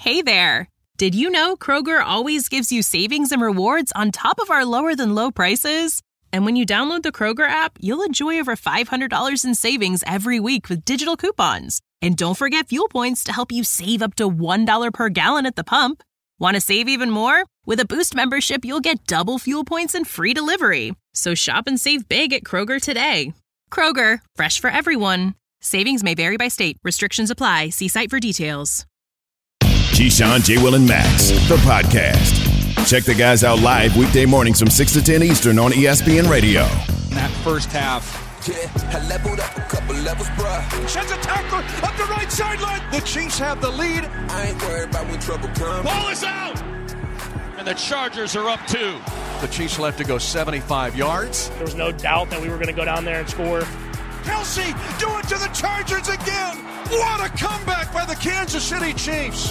Hey there! Did you know Kroger always gives you savings and rewards on top of our lower-than-low prices? And when you download the Kroger app, you'll enjoy over $500 in savings every week with digital coupons. And don't forget fuel points to help you save up to $1 per gallon at the pump. Want to save even more? With a Boost membership, you'll get double fuel points and free delivery. So shop and save big at Kroger today. Kroger, fresh for everyone. Savings may vary by state. Restrictions apply. See site for details. Keyshawn, J. Will, and Max, the podcast. Check the guys out live weekday mornings from 6 to 10 Eastern on ESPN Radio. That first half. Yeah, I leveled up a couple levels, bruh. Sheds a tackler up the right sideline. The Chiefs have the lead. I ain't worried about when trouble comes. Ball is out. And the Chargers are up 2. The Chiefs left to go 75 yards. There was no doubt that we were going to go down there and score. Kelsey do it to the Chargers again. What a comeback by the Kansas City Chiefs.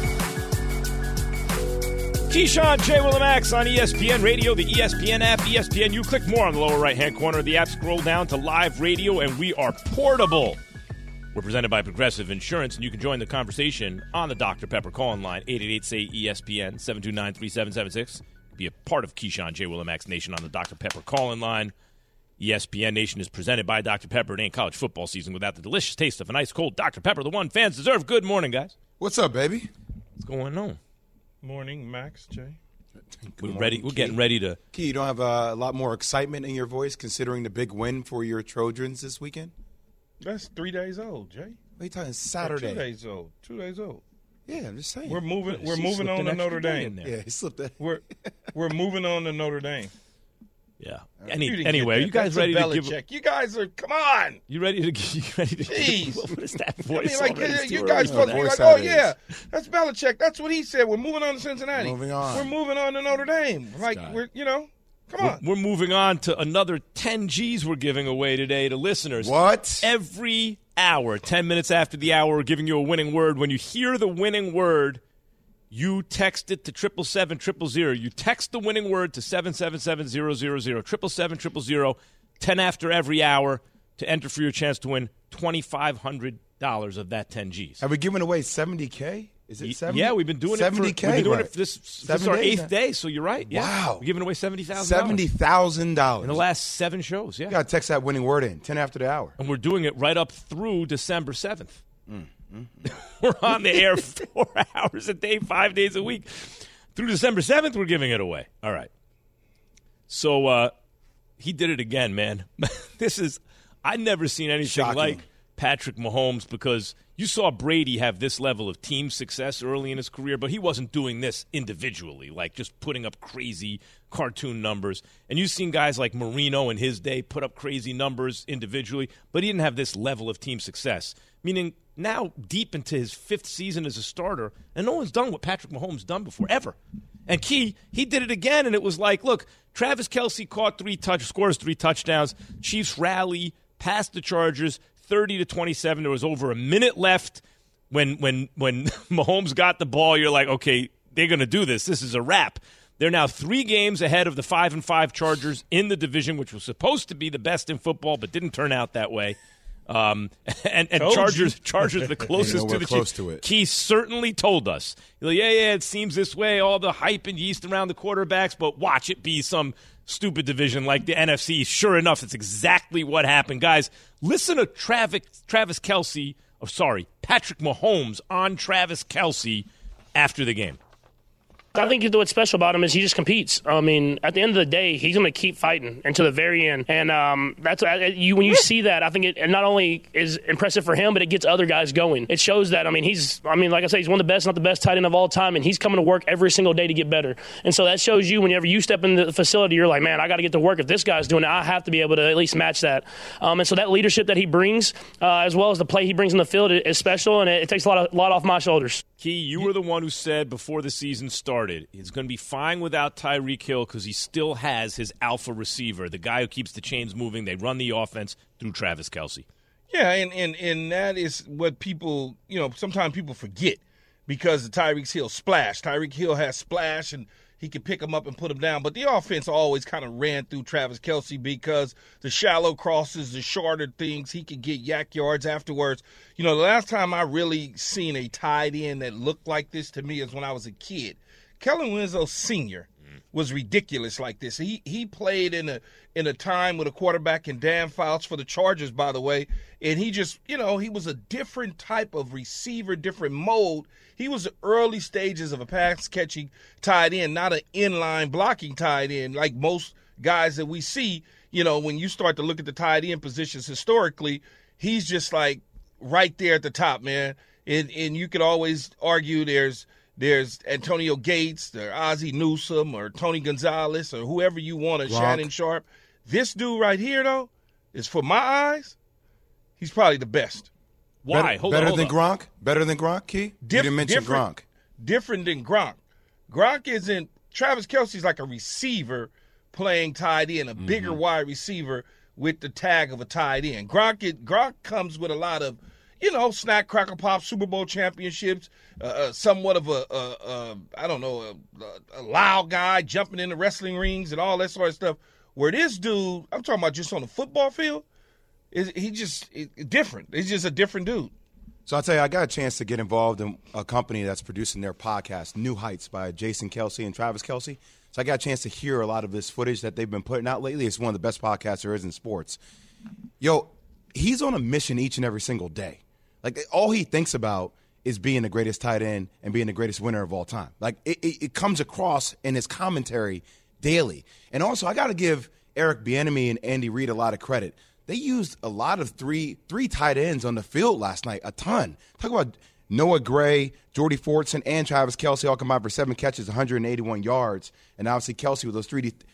Keyshawn, J. Will, and Max on ESPN Radio, the ESPN app, ESPN. You click more on the lower right-hand corner of the app, scroll down to live radio, and we are portable. We're presented by Progressive Insurance, and you can join the conversation on the Dr. Pepper call-in line, 888-SAY-ESPN, 729-3776. Be a part of Keyshawn, J. Will, and Max Nation on the Dr. Pepper call-in line. ESPN Nation is presented by Dr. Pepper. It ain't college football season without the delicious taste of an ice cold Dr. Pepper, the one fans deserve. Good morning, guys. What's up, baby? What's going on? Morning, Max, Jay. We're ready. We're getting ready to. Key, you don't have a lot more excitement in your voice considering the big win for your Trojans this weekend? That's 3 days old, Jay. What are you talking? Saturday. 2 days old. 2 days old. Yeah, I'm just saying. We're moving on to Notre Dame. Yeah, he slipped that. We're moving on to Notre Dame. Yeah. Anyway, are you guys ready to give? You guys are. Come on. You ready to? Jeez. What is that voice? I mean, you guys supposed to be like, oh yeah, that's Belichick. That's what he said. We're moving on to Cincinnati. Moving on. We're moving on to Notre Dame. Like come on. We're moving on to another 10 G's we're giving away today to listeners. What? Every hour, 10 minutes after the hour, we're giving you a winning word. When you hear the winning word, you text it to 777-000. You text the winning word to 777-000, 777-000, 10 after every hour to enter for your chance to win $2,500 of that 10 G's. Have we given away $70K? Is it 70? Yeah, we've been doing $70K, it. We've been doing it this is our 8th day, so you're right. Yeah. Wow. We're giving away $70,000. $70,000. In the last 7 shows, yeah. You got to text that winning word in, 10 after the hour. And we're doing it right up through December 7th. We're on the air 4 hours a day, 5 days a week. Through December 7th, we're giving it away. All right. So he did it again, man. I've never seen anything Shocking. like Patrick Mahomes, because you saw Brady have this level of team success early in his career, but he wasn't doing this individually, like just putting up crazy cartoon numbers. And you've seen guys like Marino in his day put up crazy numbers individually, but he didn't have this level of team success, meaning now deep into his 5th season as a starter, and no one's done what Patrick Mahomes done before, ever. And he did it again, and it was like, look, Travis Kelce scores 3 touchdowns, Chiefs rally past the Chargers 30-27. There was over a minute left when Mahomes got the ball. You're like, okay, they're going to do this. This is a wrap. They're now 3 games ahead of the 5-5 Chargers in the division, which was supposed to be the best in football, but didn't turn out that way. And Chargers the closest to the Chiefs. Keith certainly told us, yeah, it seems this way, all the hype and yeast around the quarterbacks, but watch it be some stupid division like the NFC. Sure enough, that's exactly what happened. Guys, listen to Patrick Mahomes on Travis Kelce after the game. I think what's special about him is he just competes. I mean, at the end of the day, he's going to keep fighting until the very end. And that's when you see that, I think it not only is impressive for him, but it gets other guys going. It shows that, like I say, he's one of the best, not the best tight end of all time, and he's coming to work every single day to get better. And so that shows you whenever you step into the facility, you're like, man, I got to get to work. If this guy's doing it, I have to be able to at least match that. And so that leadership that he brings, as well as the play he brings in the field, is special, and it takes a lot off my shoulders. Key, you were the one who said before the season started, it's going to be fine without Tyreek Hill because he still has his alpha receiver, the guy who keeps the chains moving. They run the offense through Travis Kelce. Yeah, and that is what people, sometimes people forget because of Tyreek Hill splash. Tyreek Hill has splash, and he could pick him up and put him down. But the offense always kind of ran through Travis Kelce because the shallow crosses, the shorter things, he could get yak yards afterwards. You know, the last time I really seen a tight end that looked like this to me is when I was a kid. Kellen Winslow Sr. was ridiculous like this. He played in a time with a quarterback in Dan Fouts for the Chargers, by the way, and he just, you know, he was a different type of receiver, different mode. He was the early stages of a pass-catching tight end, not an inline blocking tight end like most guys that we see. You know, when you start to look at the tight end positions historically, he's just like right there at the top, man. And you could always argue there's Antonio Gates, or Ozzie Newsome, or Tony Gonzalez, or whoever you want, or Shannon Sharp. This dude right here, though, is, for my eyes, he's probably the best. Why? Better than Gronk? Better than Gronk, Key? You didn't mention Gronk. Different than Gronk. Gronk isn't – Travis Kelce's like a receiver playing tight end, a bigger wide receiver with the tag of a tight end. Gronk comes with a lot of – you know, snack, crackle, pop, Super Bowl championships, somewhat of a loud guy jumping in the wrestling rings and all that sort of stuff. Where this dude, I'm talking about just on the football field, he's different. He's just a different dude. So I'll tell you, I got a chance to get involved in a company that's producing their podcast, New Heights, by Jason Kelce and Travis Kelce. So I got a chance to hear a lot of this footage that they've been putting out lately. It's one of the best podcasts there is in sports. Yo, he's on a mission each and every single day. Like, all he thinks about is being the greatest tight end and being the greatest winner of all time. Like, it comes across in his commentary daily. And also, I got to give Eric Bieniemy and Andy Reid a lot of credit. They used a lot of three tight ends on the field last night, a ton. Talk about Noah Gray, Jordy Fortson, and Travis Kelce all combined for 7 catches, 181 yards. And obviously, Kelce with those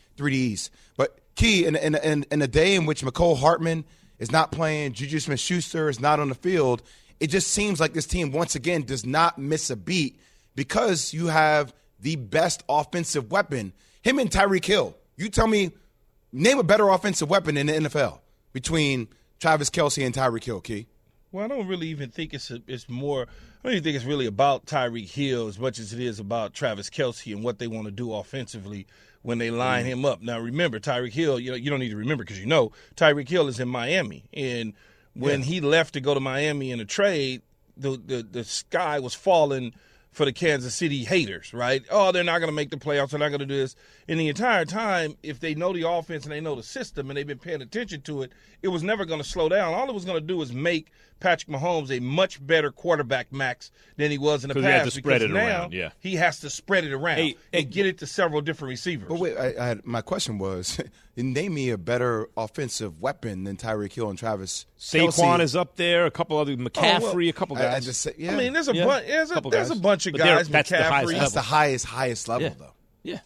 3Ds. But, Key, in a day in which McCole Hartman is not playing, Juju Smith-Schuster is not on the field, it just seems like this team, once again, does not miss a beat because you have the best offensive weapon. Him and Tyreek Hill. You tell me, name a better offensive weapon in the NFL between Travis Kelce and Tyreek Hill, Key. Well, I don't really even think it's more – I don't even think it's really about Tyreek Hill as much as it is about Travis Kelce and what they want to do offensively when they line him up. Now, remember, Tyreek Hill, you don't need to remember because you know Tyreek Hill is in Miami. And when he left to go to Miami in a trade, the sky was falling for the Kansas City haters, right? Oh, they're not going to make the playoffs. They're not going to do this. And the entire time, if they know the offense and they know the system and they've been paying attention to it, it was never going to slow down. All it was going to do was make Patrick Mahomes a much better quarterback, Max, than he was in the past. He had to spread it around, he has to spread it around and get it to several different receivers. But wait, my question was, name me a better offensive weapon than Tyreek Hill and Travis Saquon Kelce. is up there, a couple other McCaffrey, a couple guys. I mean, there's a bunch of guys. That's McCaffrey. The highest level, though. Yeah.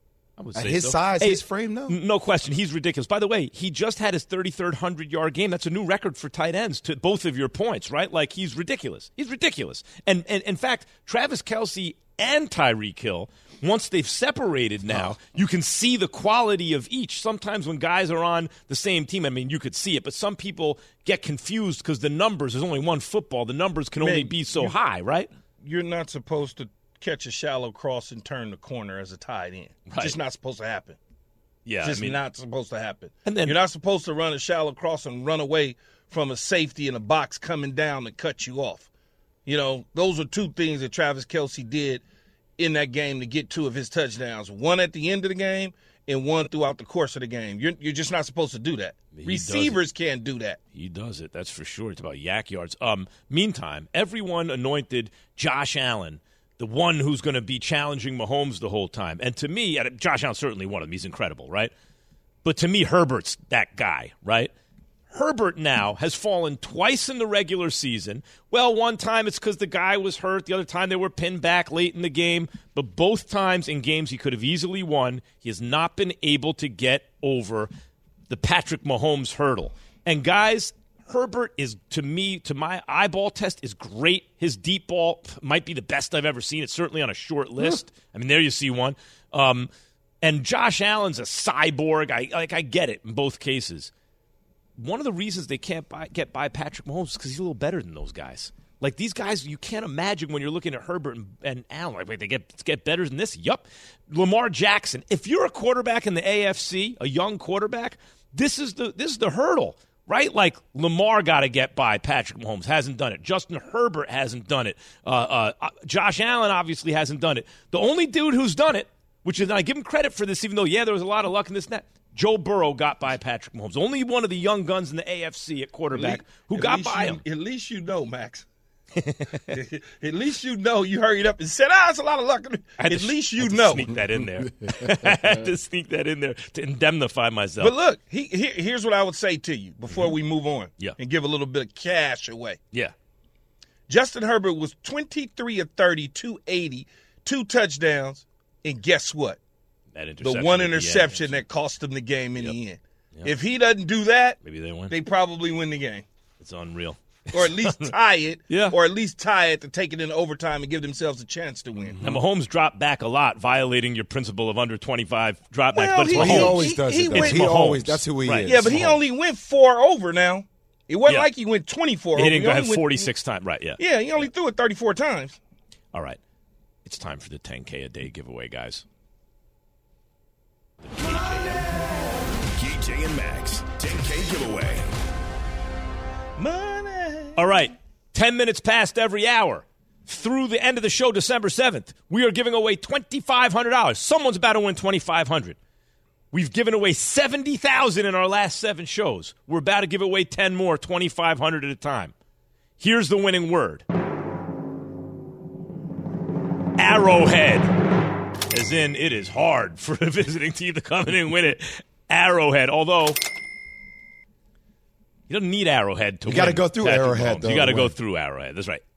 I would At say his so. size, his frame, no. No question. He's ridiculous. By the way, he just had his 33rd 100-yard game. That's a new record for tight ends, to both of your points, right? Like, he's ridiculous. He's ridiculous. And in fact, Travis Kelce and Tyreek Hill, once they've separated now, you can see the quality of each. Sometimes when guys are on the same team, I mean, you could see it, but some people get confused because the numbers, there's only one football. The numbers can only be so high, right? You're not supposed to catch a shallow cross and turn the corner as a tight end. It's just not supposed to happen. Yeah, just not supposed to happen. And then, you're not supposed to run a shallow cross and run away from a safety in a box coming down to cut you off. You know, those are two things that Travis Kelce did in that game to get 2 of his touchdowns. One at the end of the game and one throughout the course of the game. You're just not supposed to do that. Receivers can't do that. He does it. That's for sure. It's about yak yards. Meantime, everyone anointed Josh Allen the one who's going to be challenging Mahomes the whole time. And to me, Josh Allen's certainly one of them. He's incredible, right? But to me, Herbert's that guy, right? Herbert now has fallen twice in the regular season. Well, one time it's because the guy was hurt. The other time they were pinned back late in the game. But both times in games he could have easily won, he has not been able to get over the Patrick Mahomes hurdle. And guys, Herbert is, to me, to my eyeball test, is great. His deep ball might be the best I've ever seen. It's certainly on a short list. I mean, there you see one. And Josh Allen's a cyborg. I get it in both cases. One of the reasons they can't get by Patrick Mahomes is because he's a little better than those guys. Like, these guys, you can't imagine when you're looking at Herbert and Allen. Like, wait, they get better than this? Yup. Lamar Jackson. If you're a quarterback in the AFC, a young quarterback, this is the hurdle, right? Like, Lamar got to get by Patrick Mahomes. Hasn't done it. Justin Herbert hasn't done it. Josh Allen obviously hasn't done it. The only dude who's done it, which is, and I give him credit for this, even though, there was a lot of luck in this and that, Joe Burrow got by Patrick Mahomes. Only one of the young guns in the AFC at quarterback who got by him. At least you know, Max. At least you know. You hurried up and said, it's a lot of luck. At least you know. Sneak that in there. I had to sneak that in there to indemnify myself. But look, here's what I would say to you before we move on and give a little bit of cash away. Yeah. Justin Herbert was 23 of 30, 280, 2 touchdowns, and guess what? The one interception that cost them the game in the end. Yep. If he doesn't do that, maybe they win. They probably win the game. It's unreal. Or at least tie it. Or at least tie it to take it into overtime and give themselves a chance to win. And Mahomes dropped back a lot, violating your principle of under 25 drop backs. But he always does it. That's who he is. Yeah, but he only went 4 over now. It wasn't like he went 24 over. He didn't go have 46 times. Right, yeah. Yeah, he only threw it 34 times. All right. It's time for the 10K a day giveaway, guys. KJ and Max, 10K giveaway. Money. All right, 10 minutes past every hour. Through the end of the show, December 7th, we are giving away $2,500. Someone's about to win $2,500. We've given away $70,000 in our last 7 shows. We're about to give away 10 more, $2,500 at a time. Here's the winning word. Arrowhead. As in, it is hard for a visiting team to come in and win it. Arrowhead. Although, you don't need Arrowhead to win. You got to go through Patrick Arrowhead, Mahomes. though. You got to go through Arrowhead. That's right.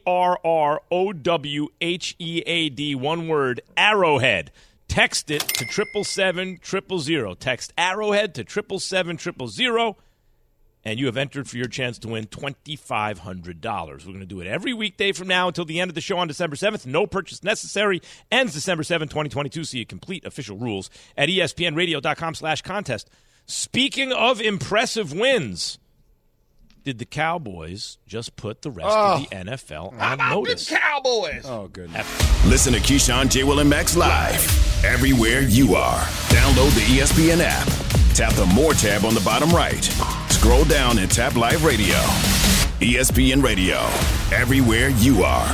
ARROWHEAD. One word. Arrowhead. Text it to 777-000. Text Arrowhead to 777-000. And you have entered for your chance to win $2,500. We're going to do it every weekday from now until the end of the show on December 7th. No purchase necessary. Ends December 7th, 2022. See complete official rules at ESPNradio.com/contest. Speaking of impressive wins, did the Cowboys just put the rest of the NFL on notice? The Cowboys. Oh, goodness. Listen to Keyshawn, J. Will, and Max live everywhere you are. Download the ESPN app. Tap the More tab on the bottom right. Scroll down and tap Live Radio. ESPN Radio. Everywhere you are.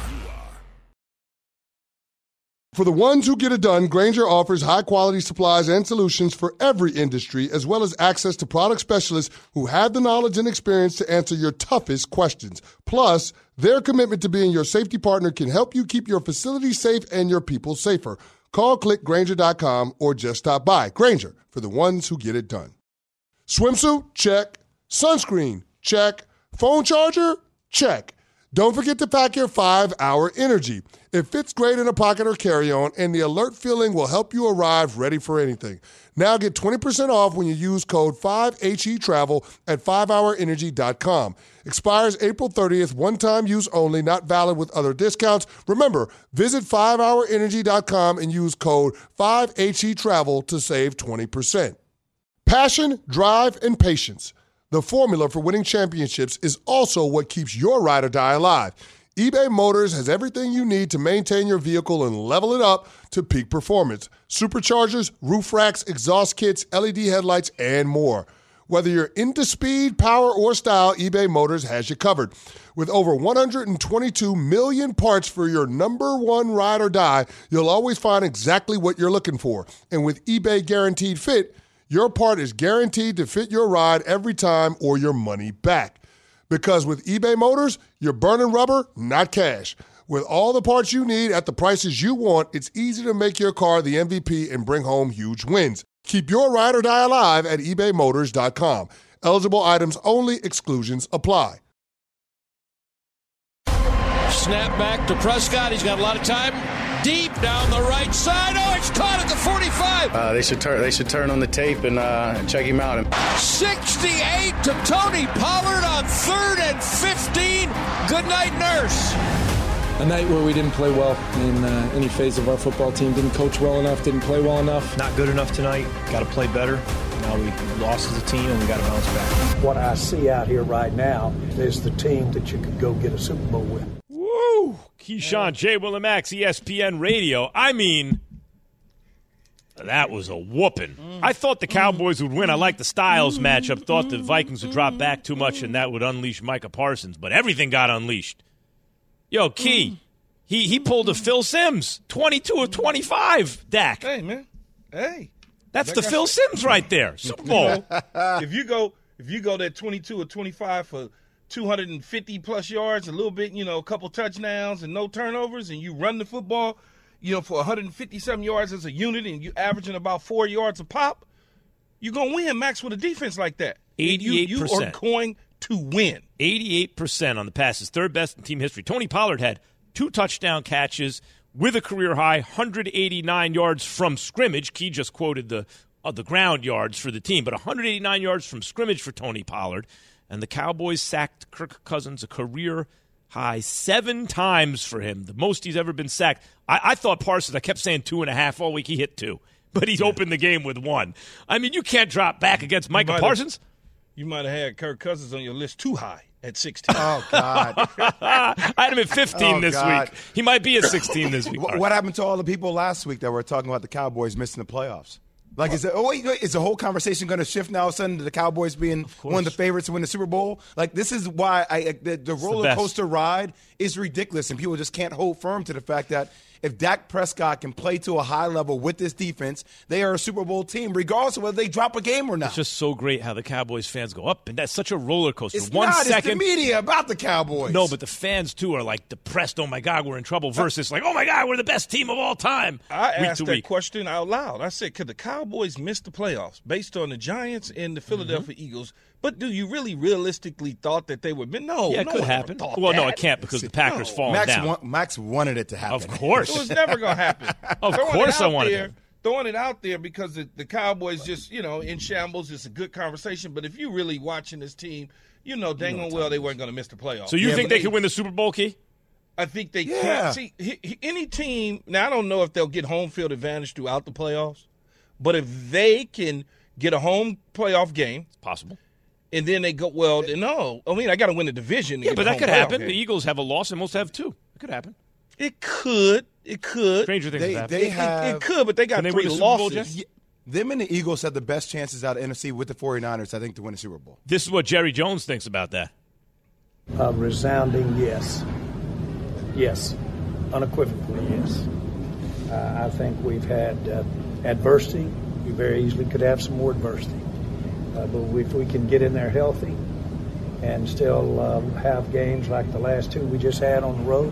For the ones who get it done, Grainger offers high-quality supplies and solutions for every industry, as well as access to product specialists who have the knowledge and experience to answer your toughest questions. Plus, their commitment to being your safety partner can help you keep your facility safe and your people safer. Call, click Grainger.com, or just stop by. Grainger, for the ones who get it done. Swimsuit? Check. Sunscreen? Check. Phone charger? Check. Don't forget to pack your 5-Hour Energy. It fits great in a pocket or carry-on, and the alert feeling will help you arrive ready for anything. Now get 20% off when you use code 5HETRAVEL at 5hourenergy.com. Expires April 30th, one-time use only, not valid with other discounts. Remember, visit 5hourenergy.com and use code 5HETRAVEL to save 20%. Passion, drive, and patience. The formula for winning championships is also what keeps your ride or die alive. eBay Motors has everything you need to maintain your vehicle and level it up to peak performance. Superchargers, roof racks, exhaust kits, LED headlights, and more. Whether you're into speed, power, or style, eBay Motors has you covered. With over 122 million parts for your number one ride or die, you'll always find exactly what you're looking for. And with eBay Guaranteed Fit, your part is guaranteed to fit your ride every time or your money back. Because with eBay Motors, you're burning rubber, not cash. With all the parts you need at the prices you want, it's easy to make your car the MVP and bring home huge wins. Keep your ride or die alive at ebaymotors.com. Eligible items only. Exclusions apply. Snap back to Prescott. He's got a lot of time. Deep down the right side. Oh, it's caught at the 45. They should turn on the tape and check him out. 68 to Tony Pollard on 3rd and 15. Good night, Nurse. A night where we didn't play well in any phase of our football team. Didn't coach well enough, didn't play well enough. Not good enough tonight. Got to play better. Now we lost as a team, and we got to bounce back. What I see out here right now is the team that you could go get a Super Bowl with. Woo! Keyshawn, J. Willimax, ESPN Radio. I mean, that was a whooping. I thought the Cowboys would win. I like the Styles matchup. Thought the Vikings would drop back too much, and that would unleash Micah Parsons. But everything got unleashed. Yo, Key, he pulled a Phil Simms, 22 of 25, Dak. Hey, man. Hey. That's the Phil Simms right there, Super Bowl. If you go that 22 or 25 for 250-plus yards, a little bit, a couple touchdowns and no turnovers, and you run the football, for 157 yards as a unit, and you averaging about 4 yards a pop, you're going to win, Max, with a defense like that. 88%. You are going to win. 88% on the passes, third best in team history. Tony Pollard had 2 touchdown catches with a career-high 189 yards from scrimmage. Key just quoted the ground yards for the team, but 189 yards from scrimmage for Tony Pollard. And the Cowboys sacked Kirk Cousins a career-high 7 times for him, the most he's ever been sacked. I thought Parsons, I kept saying 2.5 all week. He hit 2, but he opened the game with 1. I mean, you can't drop back against Micah Parsons. You might have had Kirk Cousins on your list too high at 16. Oh, God. I had him at 15 this week. He might be at 16 this week. What happened to all the people last week that were talking about the Cowboys missing the playoffs? Like, is the whole conversation going to shift now all of a sudden to the Cowboys being one of the favorites to win the Super Bowl? Like, this is why the roller coaster ride is ridiculous, and people just can't hold firm to the fact that if Dak Prescott can play to a high level with this defense, they are a Super Bowl team, regardless of whether they drop a game or not. It's just so great how the Cowboys fans go up, and that's such a roller coaster. It's it's the media about the Cowboys. No, but the fans, too, are like depressed, oh, my God, we're in trouble, versus like, oh, my God, we're the best team of all time. I asked that question out loud. I said, could the Cowboys miss the playoffs based on the Giants and the Philadelphia Eagles? But do you really realistically thought that they would be? No. Yeah, it could happen. Well, no, it can't because the Packers falling down. Max wanted it to happen. Of course. It was never going to happen. Of course I wanted it. Throwing it out there because the Cowboys just, in shambles. It's a good conversation. But if you really watching this team, dang well they weren't going to miss the playoffs. So you think they could win the Super Bowl, Key? I think they can. See, any team – now, I don't know if they'll get home field advantage throughout the playoffs. But if they can get a home playoff game – it's possible. And then they go, well, no. I mean, I got to win the division. Yeah, but that could happen. The Eagles have a loss and most have 2. It could happen. It could. Stranger things happen. It could, but they got 3 losses. Them and the Eagles have the best chances out of NFC with the 49ers, I think, to win a Super Bowl. This is what Jerry Jones thinks about that. A resounding yes. Yes. Unequivocally yes. I think we've had adversity. We very easily could have some more adversity. But if we can get in there healthy and still have games like the last 2 we just had on the road,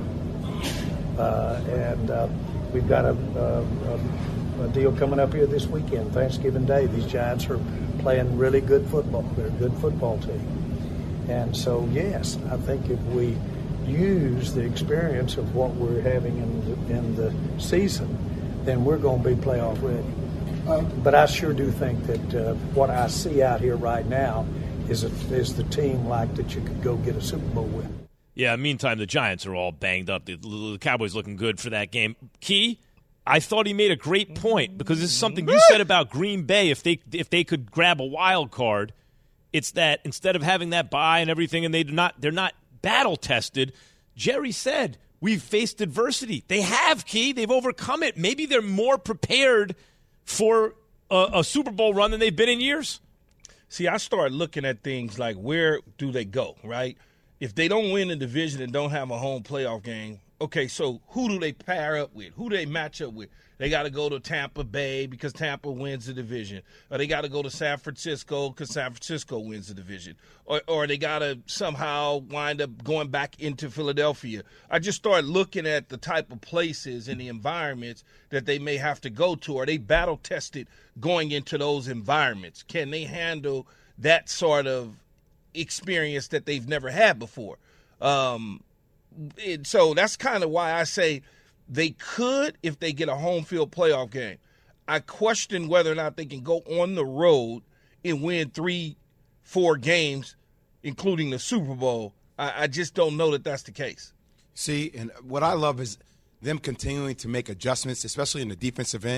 and we've got a deal coming up here this weekend, Thanksgiving Day. These Giants are playing really good football. They're a good football team. And so, yes, I think if we use the experience of what we're having in the season, then we're going to be playoff ready. But I sure do think that what I see out here right now is the team like that you could go get a Super Bowl with. Yeah, meantime, the Giants are all banged up. The Cowboys looking good for that game. Key, I thought he made a great point because this is something you said about Green Bay. If they could grab a wild card, it's that instead of having that bye and everything, and they're not battle tested. Jerry said we've faced adversity. They have, Key. They've overcome it. Maybe they're more prepared for a Super Bowl run than they've been in years? See, I start looking at things like where do they go, right? If they don't win the division and don't have a home playoff game, okay, so who do they pair up with? Who do they match up with? They got to go to Tampa Bay because Tampa wins the division. Or they got to go to San Francisco because San Francisco wins the division. Or they got to somehow wind up going back into Philadelphia. I just start looking at the type of places and the environments that they may have to go to. Are they battle-tested going into those environments? Can they handle that sort of experience that they've never had before? So that's kind of why I say they could if they get a home field playoff game. I question whether or not they can go on the road and win 3-4 games, including the Super Bowl. I just don't know that that's the case. See, and what I love is them continuing to make adjustments, especially in the defensive end.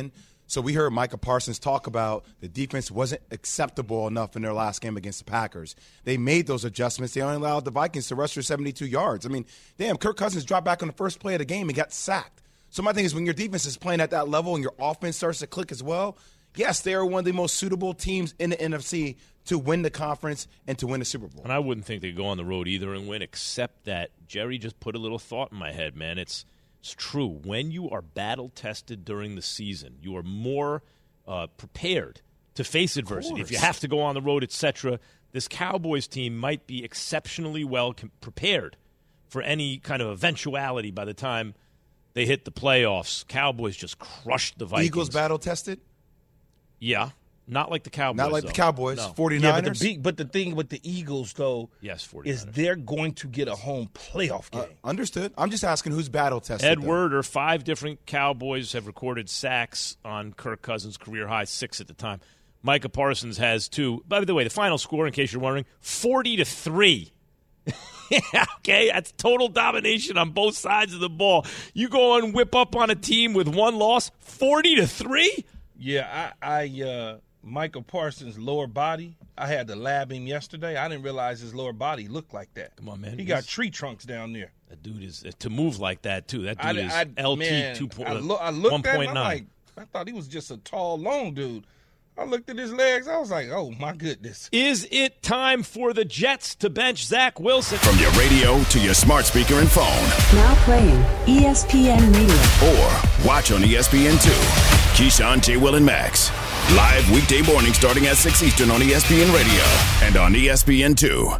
So we heard Micah Parsons talk about the defense wasn't acceptable enough in their last game against the Packers. They made those adjustments. They only allowed the Vikings to rush for 72 yards. I mean, damn, Kirk Cousins dropped back on the first play of the game and got sacked. So my thing is, when your defense is playing at that level and your offense starts to click as well, yes, they are one of the most suitable teams in the NFC to win the conference and to win the Super Bowl. And I wouldn't think they'd go on the road either and win, except that Jerry just put a little thought in my head, man. It's true. When you are battle-tested during the season, you are more prepared to face adversity. If you have to go on the road, etc., this Cowboys team might be exceptionally well prepared for any kind of eventuality by the time they hit the playoffs. Cowboys just crushed the Vikings. Eagles battle-tested? Yeah. Not like the Cowboys. Not like the Cowboys. No. 49ers? Yeah, but the thing with the Eagles, though, yes, 49ers. Is they're going to get a home playoff game. Understood. I'm just asking who's battle-tested. Ed Werder, 5 different Cowboys have recorded sacks on Kirk Cousins' career high, 6 at the time. Micah Parsons has 2. By the way, the final score, in case you're wondering, 40-3. Okay, that's total domination on both sides of the ball. You go and whip up on a team with 1 loss, 40-3? Yeah, I Michael Parsons' lower body, I had to lab him yesterday. I didn't realize his lower body looked like that. Come on, man. He got tree trunks down there. That dude is to move like that, too. That dude is LT 2.9. I looked at him, I'm like, I thought he was just a tall, long dude. I looked at his legs. I was like, oh, my goodness. Is it time for the Jets to bench Zach Wilson? From your radio to your smart speaker and phone. Now playing ESPN Radio. Or watch on ESPN2. Keyshawn, J. Will, and Max. Live weekday morning starting at 6 Eastern on ESPN Radio and on ESPN2.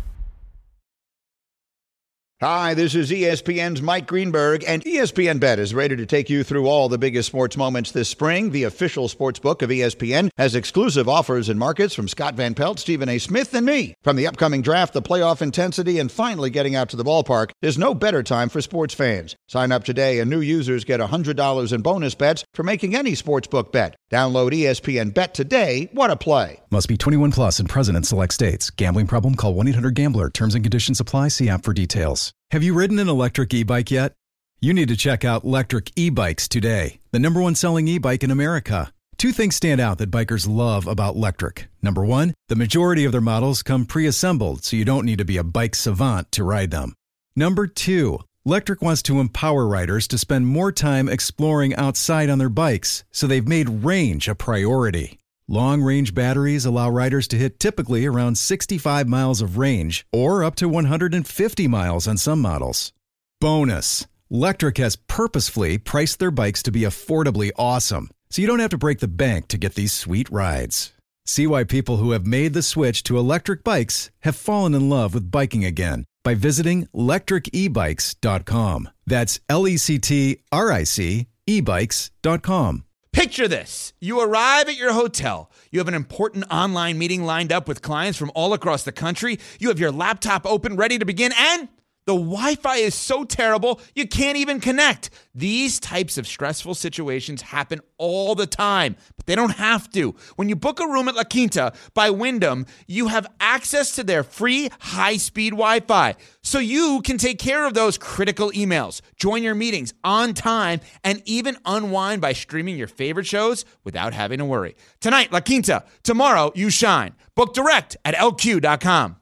Hi, this is ESPN's Mike Greenberg, and ESPN Bet is ready to take you through all the biggest sports moments this spring. The official sports book of ESPN has exclusive offers and markets from Scott Van Pelt, Stephen A. Smith, and me. From the upcoming draft, the playoff intensity, and finally getting out to the ballpark, there's no better time for sports fans. Sign up today, and new users get $100 in bonus bets for making any sportsbook bet. Download ESPN Bet today. What a play. Must be 21 plus and present in select states. Gambling problem? Call 1-800-GAMBLER. Terms and conditions apply. See app for details. Have you ridden an electric e-bike yet? You need to check out Lectric E-Bikes today, the #1 selling e-bike in America. 2 things stand out that bikers love about Lectric. Number 1, the majority of their models come pre-assembled, so you don't need to be a bike savant to ride them. Number 2, Lectric wants to empower riders to spend more time exploring outside on their bikes, so they've made range a priority. Long-range batteries allow riders to hit typically around 65 miles of range or up to 150 miles on some models. Bonus, Lectric has purposefully priced their bikes to be affordably awesome, so you don't have to break the bank to get these sweet rides. See why people who have made the switch to electric bikes have fallen in love with biking again by visiting lectricebikes.com. That's LECTRIC ebikes.com. Picture this. You arrive at your hotel. You have an important online meeting lined up with clients from all across the country. You have your laptop open, ready to begin, and the Wi-Fi is so terrible, you can't even connect. These types of stressful situations happen all the time, but they don't have to. When you book a room at La Quinta by Wyndham, you have access to their free high-speed Wi-Fi, so you can take care of those critical emails, join your meetings on time, and even unwind by streaming your favorite shows without having to worry. Tonight, La Quinta. Tomorrow, you shine. Book direct at LQ.com.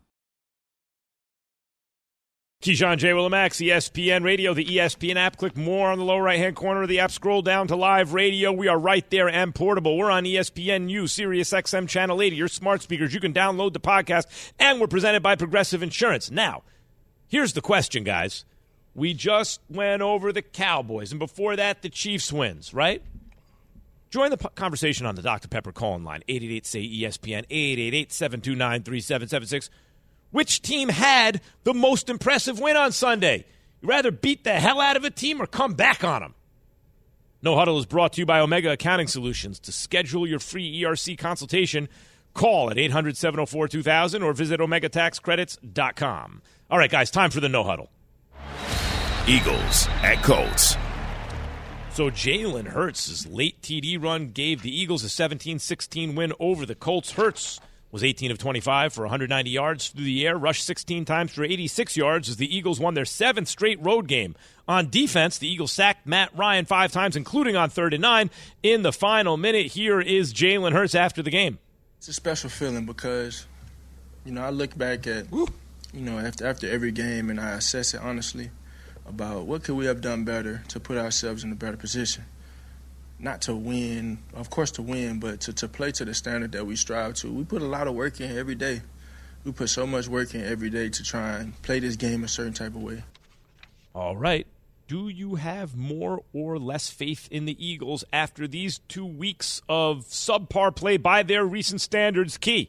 Keyshawn, J. Will, and Max, ESPN Radio, the ESPN app. Click more on the lower right-hand corner of the app. Scroll down to live radio. We are right there and portable. We're on ESPNU, Sirius XM Channel 80, your smart speakers. You can download the podcast, and we're presented by Progressive Insurance. Now, here's the question, guys. We just went over the Cowboys, and before that, the Chiefs wins, right? Join the conversation on the Dr. Pepper call-in line, 888-SAY-ESPN, 888-729-3776. Which team had the most impressive win on Sunday? You rather beat the hell out of a team or come back on them? No Huddle is brought to you by Omega Accounting Solutions. To schedule your free ERC consultation, call at 800-704-2000 or visit OmegaTaxCredits.com. All right, guys, time for the No Huddle. Eagles at Colts. So Jalen Hurts' late TD run gave the Eagles a 17-16 win over the Colts. Hurts was 18 of 25 for 190 yards through the air, rushed 16 times for 86 yards as the Eagles won their 7th straight road game. On defense, the Eagles sacked Matt Ryan 5 times, including on 3rd and 9 in the final minute. Here is Jalen Hurts after the game. It's a special feeling because, I look back at, after every game and I assess it honestly about what could we have done better to put ourselves in a better position. Not to win, of course to win, but to play to the standard that we strive to. We put a lot of work in every day. We put so much work in every day to try and play this game a certain type of way. All right. Do you have more or less faith in the Eagles after these 2 weeks of subpar play by their recent standards, Key?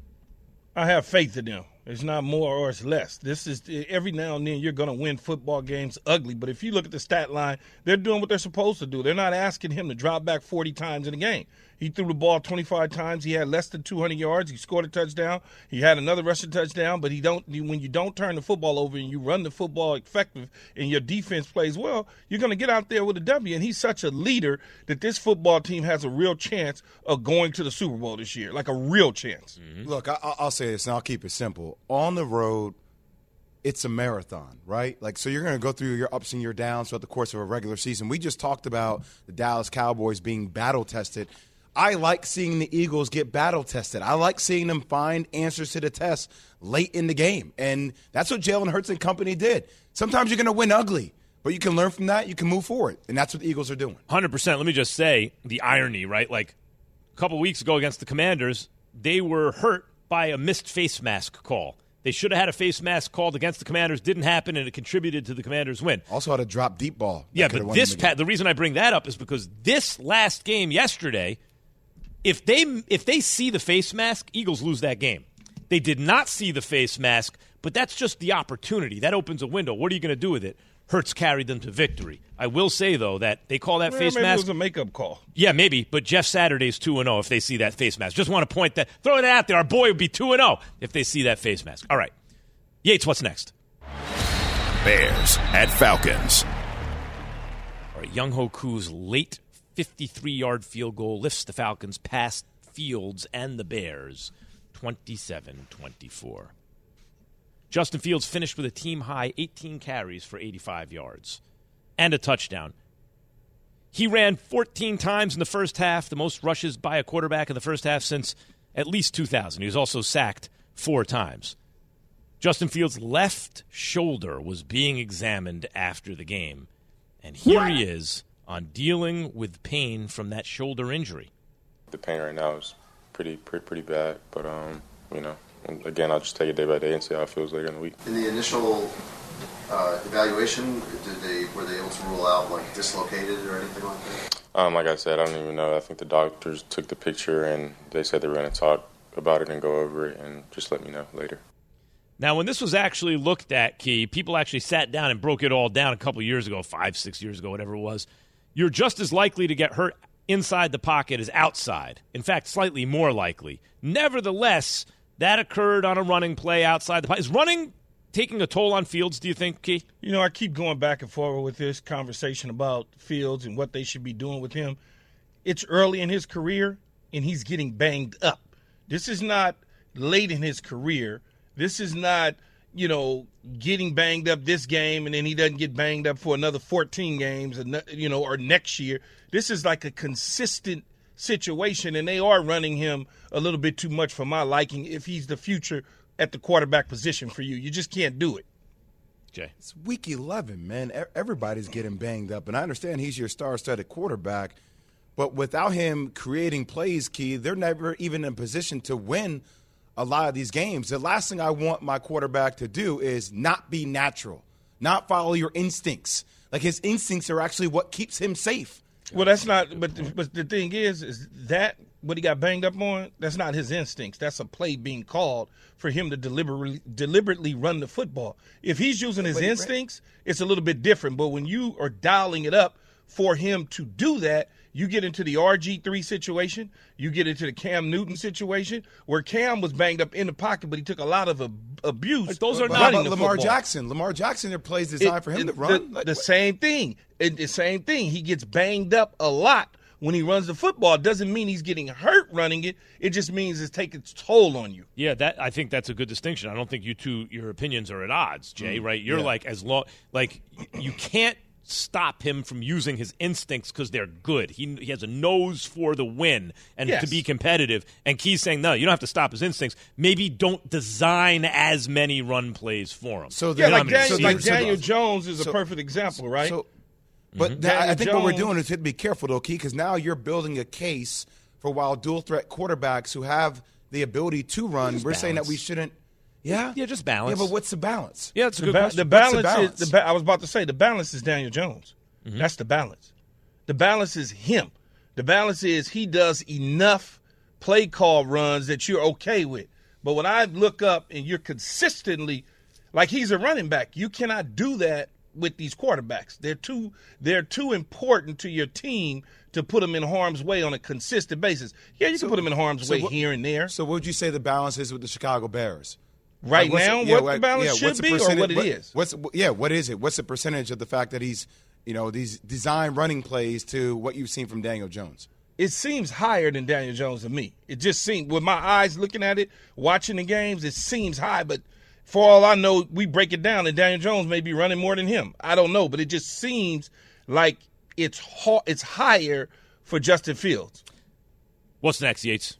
I have faith in them. It's not more or it's less. This is every now and then you're going to win football games ugly. But if you look at the stat line, they're doing what they're supposed to do. They're not asking him to drop back 40 times in a game. He threw the ball 25 times. He had less than 200 yards. He scored a touchdown. He had another rushing touchdown. But when you don't turn the football over and you run the football effective and your defense plays well, you're going to get out there with a W. And he's such a leader that this football team has a real chance of going to the Super Bowl this year, like a real chance. Mm-hmm. Look, I'll say this, and I'll keep it simple. On the road, it's a marathon, right? So you're going to go through your ups and your downs throughout the course of a regular season. We just talked about the Dallas Cowboys being battle-tested. I like seeing the Eagles get battle-tested. I like seeing them find answers to the test late in the game. And that's what Jalen Hurts and company did. Sometimes you're going to win ugly, but you can learn from that. You can move forward. And that's what the Eagles are doing. 100%. Let me just say the irony, right? A couple weeks ago against the Commanders, they were hurt by a missed face mask call. They should have had a face mask called against the Commanders. Didn't happen, and it contributed to the Commanders' win. Also had a drop deep ball. Yeah, but the reason I bring that up is because this last game yesterday, if they see the face mask, Eagles lose that game. They did not see the face mask, but that's just the opportunity. That opens a window. What are you going to do with it? Hurts carried them to victory. I will say, though, that they call that face maybe mask. It was a makeup call. Yeah, maybe, but Jeff Saturday's 2-0 if they see that face mask. Just want to point that, throw it out there. Our boy would be 2-0 if they see that face mask. All right. Yates, what's next? Bears at Falcons. All right, Younghoe Koo's late 53-yard field goal lifts the Falcons past Fields and the Bears 27-24. Justin Fields finished with a team-high 18 carries for 85 yards and a touchdown. He ran 14 times in the first half, the most rushes by a quarterback in the first half since at least 2000. He was also sacked 4 times. Justin Fields' left shoulder was being examined after the game, and here he is on dealing with pain from that shoulder injury. The pain right now is pretty bad, but again, I'll just take it day by day and see how it feels later in the week. In the initial evaluation, were they able to rule out dislocated or anything like that? Like I said, I don't even know. I think the doctors took the picture and they said they were going to talk about it and go over it and just let me know later. Now, when this was actually looked at, Key, people actually sat down and broke it all down a couple years ago, 5-6 years ago, whatever it was. You're just as likely to get hurt inside the pocket as outside. In fact, slightly more likely. Nevertheless, that occurred on a running play outside the pocket. Is running taking a toll on Fields, do you think, Key? I keep going back and forward with this conversation about Fields and what they should be doing with him. It's early in his career, and he's getting banged up. This is not late in his career. This is not, getting banged up this game and then he doesn't get banged up for another 14 games, or next year. This is like a consistent situation, and they are running him a little bit too much for my liking if he's the future at the quarterback position for you. You just can't do it. Jay. It's week 11, man. Everybody's getting banged up, and I understand he's your star-studded quarterback, but without him creating plays, Key, they're never even in a position to win a lot of these games. The last thing I want my quarterback to do is not be natural, not follow your instincts. His instincts are actually what keeps him safe. Well, that's not. But the thing is that what he got banged up on, that's not his instincts. That's a play being called for him to deliberately run the football. If he's using his instincts, it's a little bit different. But when you are dialing it up for him to do that, you get into the RG3 situation. You get into the Cam Newton situation where Cam was banged up in the pocket, but he took a lot of abuse. Those are not Lamar Jackson. Lamar Jackson, their plays designed for him to run. The same thing. The same thing. He gets banged up a lot when he runs the football. It doesn't mean he's getting hurt running it. It just means it's taking its toll on you. Yeah, I think that's a good distinction. I don't think your opinions are at odds, Jay, right? You're you can't stop him from using his instincts because they're good. He has a nose for the win and to be competitive. And Key's saying, no, you don't have to stop his instincts. Maybe don't design as many run plays for him. So Daniel Jones is a perfect example, right? But I think what we're doing is to be careful, though, Key, because now you're building a case for while dual-threat quarterbacks who have the ability to run, we're saying that we shouldn't. Yeah, just balance. Yeah, but what's the balance? Yeah, it's a good question. The balance is I was about to say the balance is Daniel Jones. Mm-hmm. That's the balance. The balance is him. The balance is he does enough play call runs that you're okay with. But when I look up and you're consistently like he's a running back, you cannot do that with these quarterbacks. They're too important to your team to put them in harm's way on a consistent basis. Yeah, you can put them in harm's way here and there. So what would you say the balance is with the Chicago Bears? Right now, what the balance should be or what it is? What is it? What's the percentage of the fact that he's, these design running plays to what you've seen from Daniel Jones? It seems higher than Daniel Jones to me. It just seems, with my eyes looking at it, watching the games, it seems high. But for all I know, we break it down and Daniel Jones may be running more than him. I don't know, but it just seems like it's higher for Justin Fields. What's next, Yates?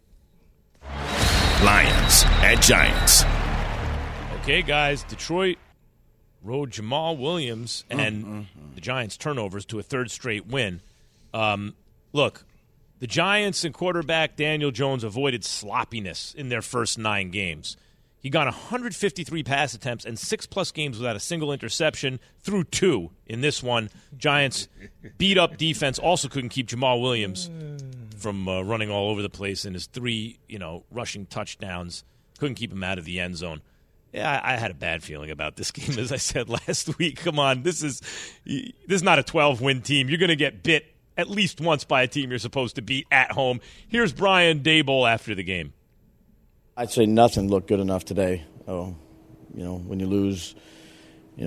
Lions at Giants. Okay, guys, Detroit rode Jamal Williams and the Giants' turnovers to a third straight win. Look, the Giants and quarterback Daniel Jones avoided sloppiness in their first 9 games. He got 153 pass attempts and 6+ games without a single interception, through 2 in this one. Giants beat-up defense also couldn't keep Jamal Williams from running all over the place in his 3, rushing touchdowns. Couldn't keep him out of the end zone. Yeah, I had a bad feeling about this game, as I said last week. Come on, this is not a 12-win team. You're going to get bit at least once by a team you're supposed to beat at home. Here's Brian Daboll after the game. I'd say nothing looked good enough today. When you lose, it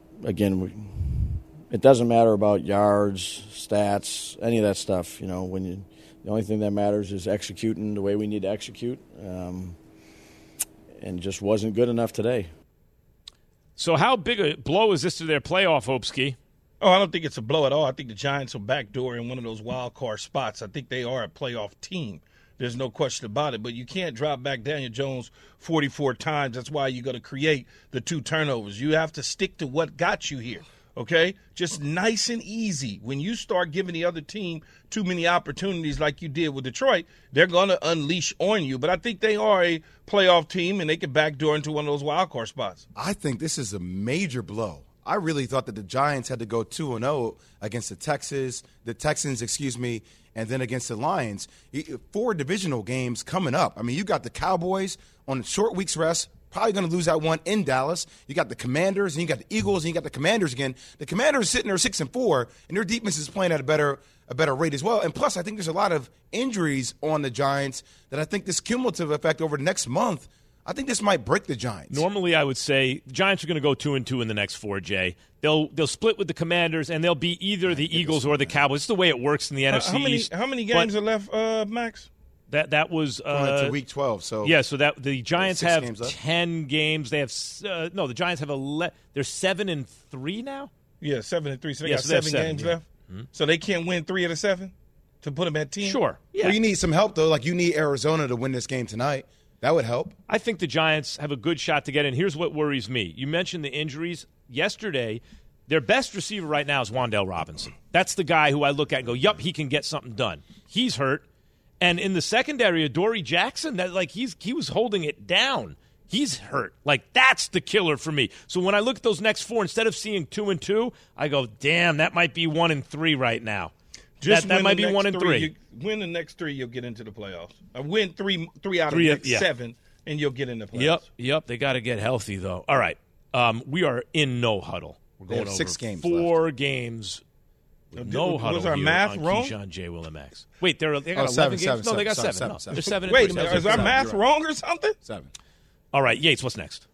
doesn't matter about yards, stats, any of that stuff. The only thing that matters is executing the way we need to execute, and just wasn't good enough today. So how big a blow is this to their playoff hopes, Ski? Oh, I don't think it's a blow at all. I think the Giants will backdoor in one of those wild card spots. I think they are a playoff team. There's no question about it. But you can't drop back Daniel Jones 44 times. That's why you got to create the 2 turnovers. You have to stick to what got you here, okay? Just nice and easy. When you start giving the other team too many opportunities like you did with Detroit, they're going to unleash on you. But I think they are a playoff team, and they can backdoor into one of those wild card spots. I think this is a major blow. I really thought that the Giants had to go 2-0 against the Texans, and then against the Lions. 4 divisional games coming up. I mean, you got the Cowboys on a short week's rest, probably going to lose that one in Dallas. You got the Commanders, and you got the Eagles, and you got the Commanders again. The Commanders sitting there 6-4, and their defense is playing at a better rate as well. And plus, I think there's a lot of injuries on the Giants that I think this cumulative effect over the next month, I think this might break the Giants. Normally, I would say the Giants are going to go 2-2 in the next 4, Jay. They'll split with the Commanders, and they'll be either the Eagles or the Cowboys. It's the way it works in the NFC East. How many games are left, Max? That was to week 12. So yeah, so that the Giants have 10 games. They have the Giants have 11. They're 7-3 now. Yeah, 7-3. So they got 7 games left. Mm-hmm. So they can't win 3 of the 7 to put them at 10. Sure. Yeah. Well, you need some help though. Like you need Arizona to win this game tonight. That would help. I think the Giants have a good shot to get in. Here's what worries me. You mentioned the injuries. Yesterday, their best receiver right now is Wan'Dale Robinson. That's the guy who I look at and go, yup, he can get something done. He's hurt. And in the secondary, Adoree Jackson, he was holding it down. He's hurt. That's the killer for me. So when I look at those next 4, instead of seeing 2-2, I go, damn, that might be 1-3 right now. That might be 1-3. Win the next 3, you'll get into the playoffs. Win 3 out of the next 7, and you'll get in the playoffs. Yep. They got to get healthy, though. All right. We are in no huddle. We're going over 6 games 4 left. games. No huddle. Was our math wrong? Keyshawn, J. Will, and Max. Wait, they got 11 games? No, they got 7. They're 7. Wait a minute. Is our math wrong or something? 7. All right, Yates, what's next?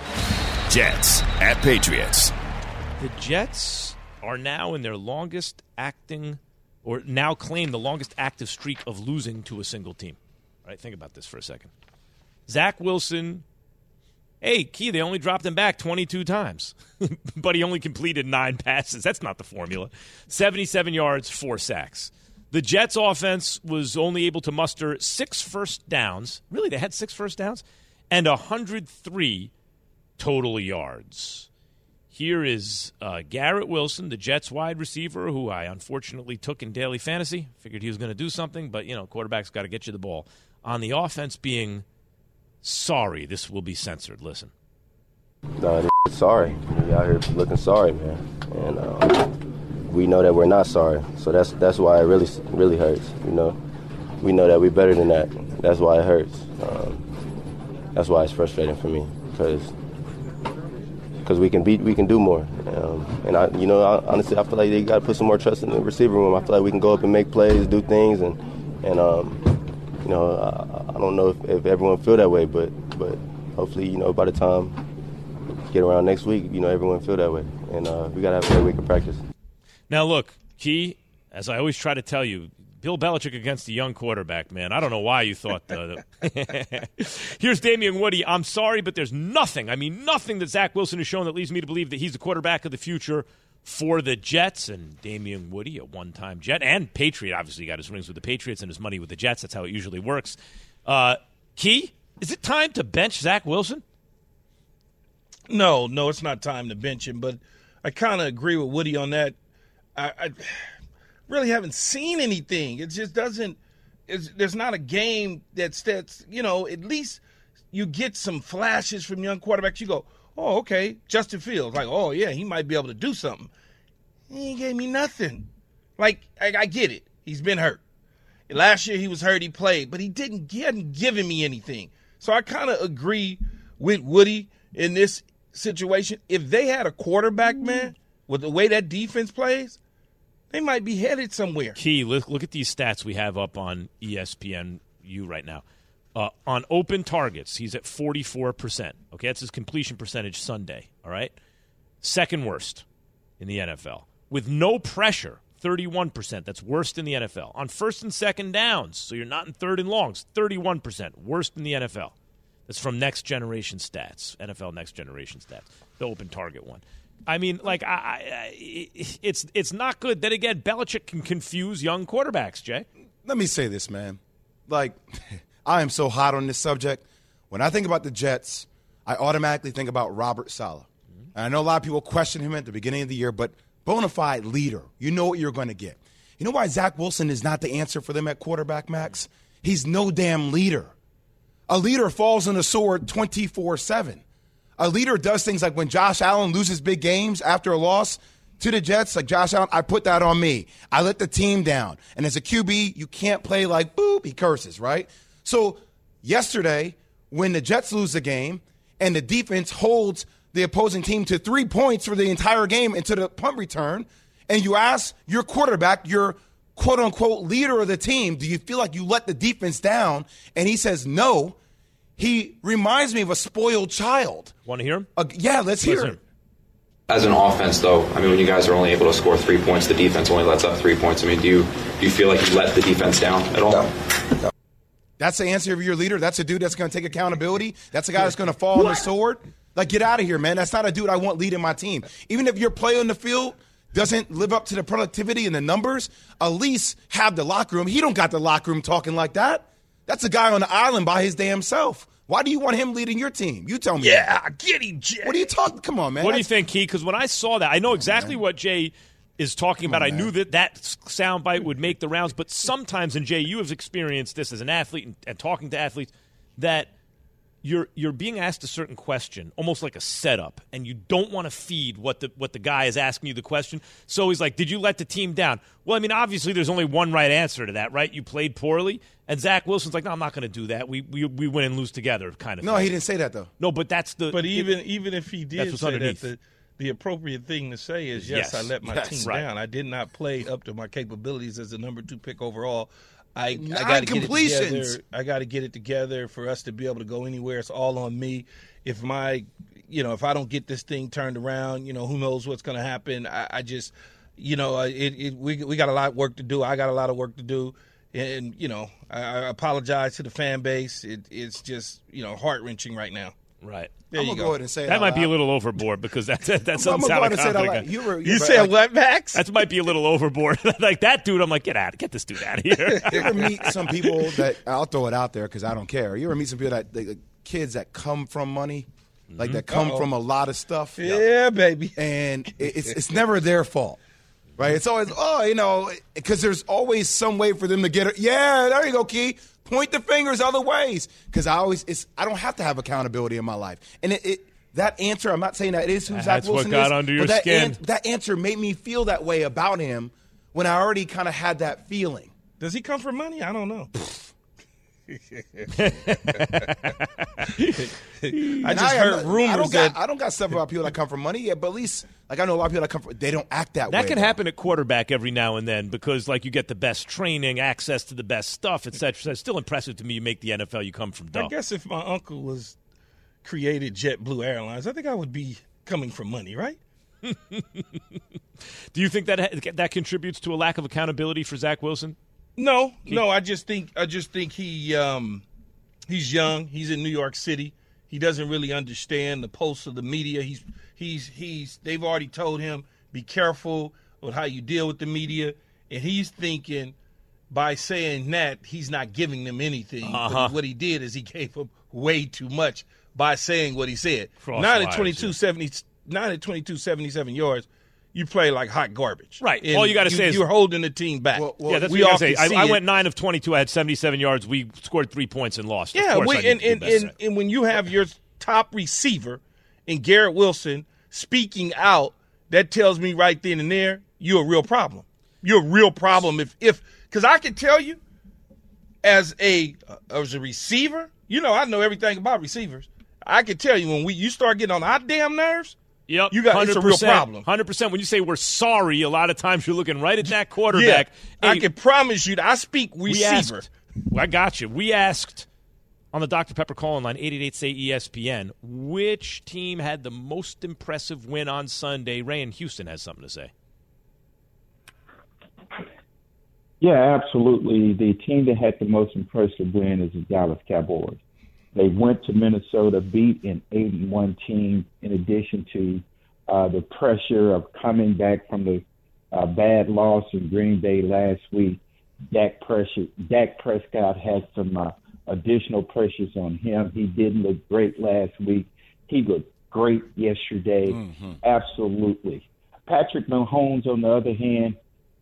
Jets at Patriots. The Jets are now in their longest acting or now claim the longest active streak of losing to a single team. All right, think about this for a second. Zach Wilson, hey, Key, they only dropped him back 22 times, but he only completed 9 passes. That's not the formula. 77 yards, 4 sacks. The Jets' offense was only able to muster 6 first downs. Really, they had 6 first downs? And 103 total yards. Here is Garrett Wilson, the Jets wide receiver, who I unfortunately took in daily fantasy. Figured he was going to do something, but, quarterback's got to get you the ball. On the offense being sorry, this will be censored. Listen. No, sorry. We out here looking sorry, man. And we know that we're not sorry. So that's why it really, really hurts, We know that we're better than that. That's why it hurts. That's why it's frustrating for me, because we can do more. And honestly, I feel like they got to put some more trust in the receiver room. I feel like we can go up and make plays, do things, and I don't know if everyone feel that way, but hopefully, by the time we get around next week, everyone feel that way, and we got to have a great week of practice. Now, look, Key, as I always try to tell you, Bill Belichick against a young quarterback, man. I don't know why you thought Here's Damien Woody. I'm sorry, but there's nothing that Zach Wilson has shown that leads me to believe that he's the quarterback of the future for the Jets. And Damien Woody, a one-time Jet and Patriot, obviously got his rings with the Patriots and his money with the Jets. That's how it usually works. Key, is it time to bench Zach Wilson? No, it's not time to bench him, but I kind of agree with Woody on that. I really haven't seen anything. It just doesn't – there's not a game that's at least you get some flashes from young quarterbacks. You go, oh, okay, Justin Fields. Like, oh, yeah, he might be able to do something. He ain't gave me nothing. Like, I get it. He's been hurt. Last year he was hurt, he played, but he hadn't given me anything. So I kind of agree with Woody in this situation. If they had a quarterback, man, with the way that defense plays, they might be headed somewhere. Key, look at these stats we have up on ESPNU right now. On open targets, he's at 44%. Okay, that's his completion percentage Sunday, all right? Second worst in the NFL. With no pressure, 31%. That's worst in the NFL. On first and second downs, so you're not in third and longs, 31%. Worst in the NFL. That's from Next Generation Stats, NFL Next Generation Stats, the open target one. I mean, like, it's not good. Then again, Belichick can confuse young quarterbacks, Jay. Let me say this, man. Like, I am so hot on this subject. When I think about the Jets, I automatically think about Robert Saleh. And I know a lot of people question him at the beginning of the year, but bona fide leader. You know what you're going to get. You know why Zach Wilson is not the answer for them at quarterback, Max? He's no damn leader. A leader falls on the sword 24/7. A leader does things like when Josh Allen loses big games after a loss to the Jets, like Josh Allen, I put that on me. I let the team down. And as a QB, you can't play like, boop, he curses, right? So yesterday, when the Jets lose the game and the defense holds the opposing team to 3 points for the entire game into the punt return, and you ask your quarterback, your quote-unquote leader of the team, do you feel like you let the defense down? And he says no. He reminds me of a spoiled child. Want to hear him? Yeah, let's hear him. As an offense, though, I mean, when you guys are only able to score 3 points, the defense only lets up 3 points. I mean, do you feel like you let the defense down at all? No. That's the answer of your leader? That's a dude that's going to take accountability? That's a guy that's going to fall on the sword? Like, get out of here, man. That's not a dude I want leading my team. Even if your play on the field doesn't live up to the productivity and the numbers, at least have the locker room. He don't got the locker room talking like that. That's a guy on the island by his damn self. Why do you want him leading your team? You tell me. Yeah, get him, Jay. What are you talking? Come on, man. What do you think, Key? Because when I saw that, I know exactly what Jay is talking about. I knew that soundbite would make the rounds. But sometimes, and Jay, you have experienced this as an athlete and talking to athletes, that you're being asked a certain question, almost like a setup, and you don't want to feed what the guy is asking you the question. So he's like, did you let the team down? Well, I mean, obviously there's only one right answer to that, right? You played poorly. And Zach Wilson's like, no, I'm not going to do that. We win and lose together kind of thing. No, he didn't say that, though. No, but that's the – But even if he did say that, the appropriate thing to say is, yes, I let my team down. I did not play up to my capabilities as the number 2 pick overall. I got to get it together. I got to get it together for us to be able to go anywhere. It's all on me. If if I don't get this thing turned around, who knows what's going to happen. I just we got a lot of work to do. I got a lot of work to do. And, I apologize to the fan base. It's just, heart-wrenching right now. Right. I'm going to go ahead and say that might be a little overboard because that doesn't sound confident. You said what, Max? That might be a little overboard. Like that dude, I'm like, get this dude out of here. You ever meet some people that, I'll throw it out there because I don't care. You ever meet some people that, kids that come from money, like that come from a lot of stuff? Yeah, baby. And it's never their fault. Right? It's always, because there's always some way for them to get it. Yeah, there you go, Key. Point the fingers other ways. Because I don't have to have accountability in my life. And that answer, I'm not saying that is who Zach Wilson is. That's what got under your skin. That answer made me feel that way about him when I already kind of had that feeling. Does he come from money? I don't know. I just heard rumors I don't got stuff about people that come from money yet, but at least I know a lot of people that come from. They don't act that way. That can happen at quarterback every now and then because you get the best training, access to the best stuff, etc. So it's still impressive to me. You make the NFL, you come from dough. I guess if my uncle was created JetBlue Airlines, I think I would be coming from money, right? Do you think that contributes to a lack of accountability for Zach Wilson? No. I just think he's young. He's in New York City. He doesn't really understand the pulse of the media. They've already told him, be careful with how you deal with the media, and he's thinking by saying that he's not giving them anything. But what he did is he gave them way too much by saying what he said. 9 at 22, 77 yards. You play like hot garbage. Right. All you got to say is you're holding the team back. That's what you got to say. I went 9 of 22. I had 77 yards. We scored 3 points and lost. Yeah, and when you have your top receiver in Garrett Wilson speaking out, that tells me right then and there you're a real problem. You're a real problem if because I can tell you as a receiver, I know everything about receivers. I can tell you when you start getting on our damn nerves. Yep, it's a real problem. 100%. When you say we're sorry, a lot of times you're looking right at that quarterback. Yeah, I can promise you that I speak receiver. I got you. We asked on the Dr. Pepper call-in line, 888-SAY-ESPN, which team had the most impressive win on Sunday? Ray in Houston has something to say. Yeah, absolutely. The team that had the most impressive win is the Dallas Cowboys. They went to Minnesota, beat an 8-1 team, in addition to the pressure of coming back from the bad loss in Green Bay last week. Dak Prescott had some additional pressures on him. He didn't look great last week. He looked great yesterday. Mm-hmm. Absolutely. Patrick Mahomes, on the other hand,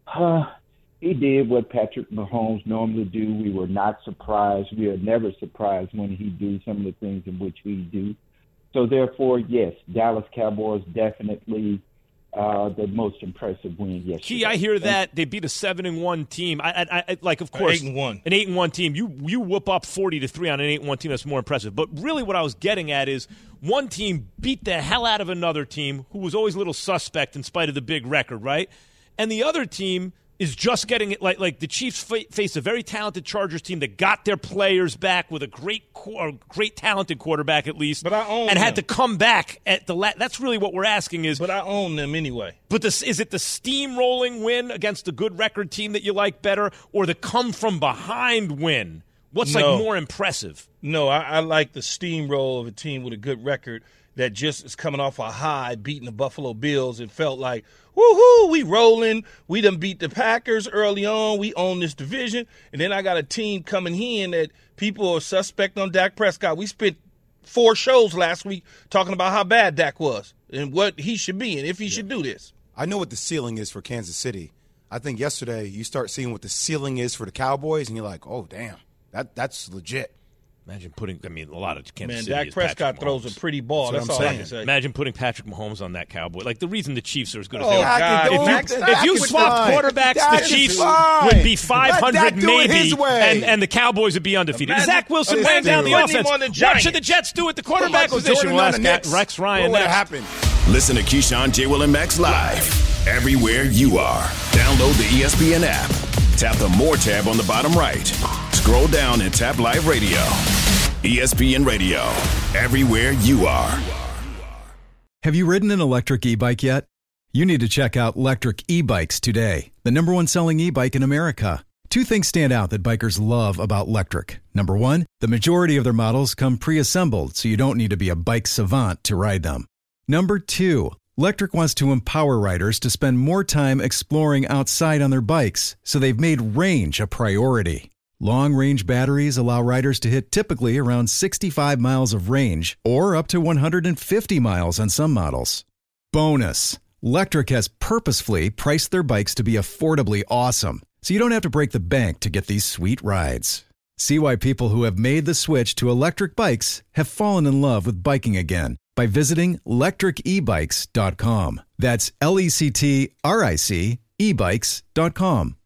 he did what Patrick Mahomes normally do. We were not surprised. We are never surprised when he do some of the things in which we do. So, therefore, yes, Dallas Cowboys definitely the most impressive win yesterday. Key, I hear that. They beat a 7-1 team. I of course, 8-1. An 8-1 team. You whoop up 40-3 on an 8-1 team. That's more impressive. But really what I was getting at is one team beat the hell out of another team who was always a little suspect in spite of the big record, right? And the other team is just getting it like the Chiefs face a very talented Chargers team that got their players back with a great talented quarterback at least, but I own and them. Had to come back at the that's really what we're asking is. But I own them anyway. But is it the steamrolling win against a good record team that you like better, or the come from behind win? What's more impressive? No, I like the steamroll of a team with a good record that just is coming off a high, beating the Buffalo Bills and felt like, woohoo, we rolling. We done beat the Packers early on. We own this division. And then I got a team coming in that people are suspect on Dak Prescott. We spent 4 shows last week talking about how bad Dak was and what he should be and if he should do this. I know what the ceiling is for Kansas City. I think yesterday you start seeing what the ceiling is for the Cowboys, and you're like, oh, damn, that's legit. Imagine a lot of Kansas City. Dak Prescott throws a pretty ball. That's all I can say. Imagine putting Patrick Mahomes on that Cowboy. Like, the reason the Chiefs are as good as they are. If you swapped quarterbacks, the Chiefs would be 500 maybe, and the Cowboys would be undefeated. Zach Wilson ran down the offense. What should the Jets do at the quarterback position? We'll ask Rex Ryan next. Happened? Listen to Keyshawn, J. Will, and Max live everywhere you are. Download the ESPN app. Tap the More tab on the bottom right. Scroll down and tap Live Radio. ESPN Radio, everywhere you are. Have you ridden an electric e-bike yet? You need to check out Lectric E-Bikes today, the #1 selling e-bike in America. 2 things stand out that bikers love about Lectric. Number 1, the majority of their models come pre-assembled, so you don't need to be a bike savant to ride them. Number 2, Lectric wants to empower riders to spend more time exploring outside on their bikes, so they've made range a priority. Long-range batteries allow riders to hit typically around 65 miles of range, or up to 150 miles on some models. Bonus! Lectric has purposefully priced their bikes to be affordably awesome, so you don't have to break the bank to get these sweet rides. See why people who have made the switch to electric bikes have fallen in love with biking again by visiting lectricebikes.com. That's LECTRIC ebikes.com.